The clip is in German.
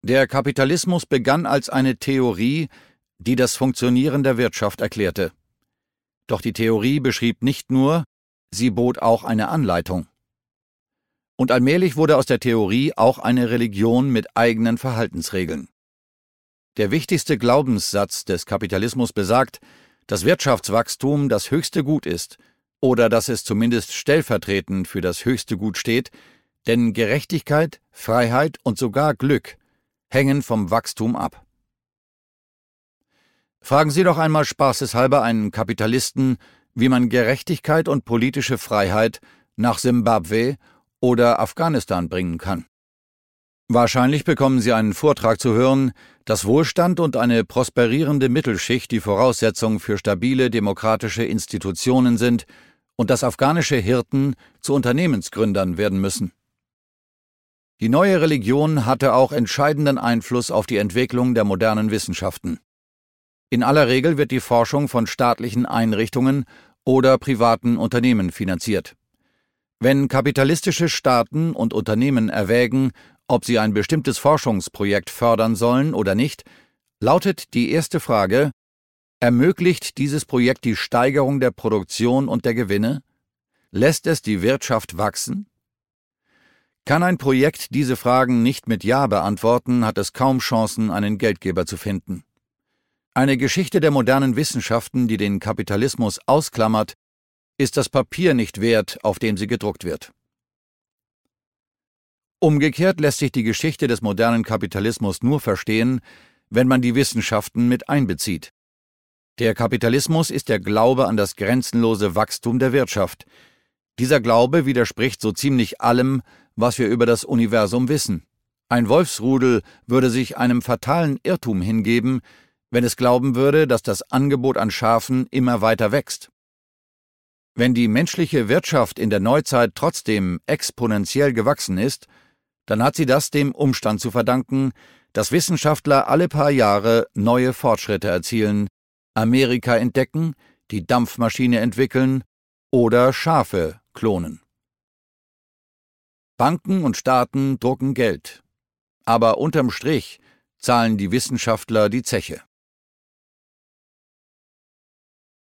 Der Kapitalismus begann als eine Theorie, die das Funktionieren der Wirtschaft erklärte. Doch die Theorie beschrieb nicht nur, sie bot auch eine Anleitung. Und allmählich wurde aus der Theorie auch eine Religion mit eigenen Verhaltensregeln. Der wichtigste Glaubenssatz des Kapitalismus besagt, dass Wirtschaftswachstum das höchste Gut ist oder dass es zumindest stellvertretend für das höchste Gut steht, denn Gerechtigkeit, Freiheit und sogar Glück hängen vom Wachstum ab. Fragen Sie doch einmal spaßeshalber einen Kapitalisten, wie man Gerechtigkeit und politische Freiheit nach Simbabwe oder Afghanistan bringen kann. Wahrscheinlich bekommen Sie einen Vortrag zu hören, dass Wohlstand und eine prosperierende Mittelschicht die Voraussetzung für stabile demokratische Institutionen sind und dass afghanische Hirten zu Unternehmensgründern werden müssen. Die neue Religion hatte auch entscheidenden Einfluss auf die Entwicklung der modernen Wissenschaften. In aller Regel wird die Forschung von staatlichen Einrichtungen oder privaten Unternehmen finanziert. Wenn kapitalistische Staaten und Unternehmen erwägen, ob sie ein bestimmtes Forschungsprojekt fördern sollen oder nicht, lautet die erste Frage: Ermöglicht dieses Projekt die Steigerung der Produktion und der Gewinne? Lässt es die Wirtschaft wachsen? Kann ein Projekt diese Fragen nicht mit Ja beantworten, hat es kaum Chancen, einen Geldgeber zu finden. Eine Geschichte der modernen Wissenschaften, die den Kapitalismus ausklammert, ist das Papier nicht wert, auf dem sie gedruckt wird. Umgekehrt lässt sich die Geschichte des modernen Kapitalismus nur verstehen, wenn man die Wissenschaften mit einbezieht. Der Kapitalismus ist der Glaube an das grenzenlose Wachstum der Wirtschaft. Dieser Glaube widerspricht so ziemlich allem, was wir über das Universum wissen. Ein Wolfsrudel würde sich einem fatalen Irrtum hingeben, wenn es glauben würde, dass das Angebot an Schafen immer weiter wächst. Wenn die menschliche Wirtschaft in der Neuzeit trotzdem exponentiell gewachsen ist, dann hat sie das dem Umstand zu verdanken, dass Wissenschaftler alle paar Jahre neue Fortschritte erzielen, Amerika entdecken, die Dampfmaschine entwickeln oder Schafe klonen. Banken und Staaten drucken Geld, aber unterm Strich zahlen die Wissenschaftler die Zeche.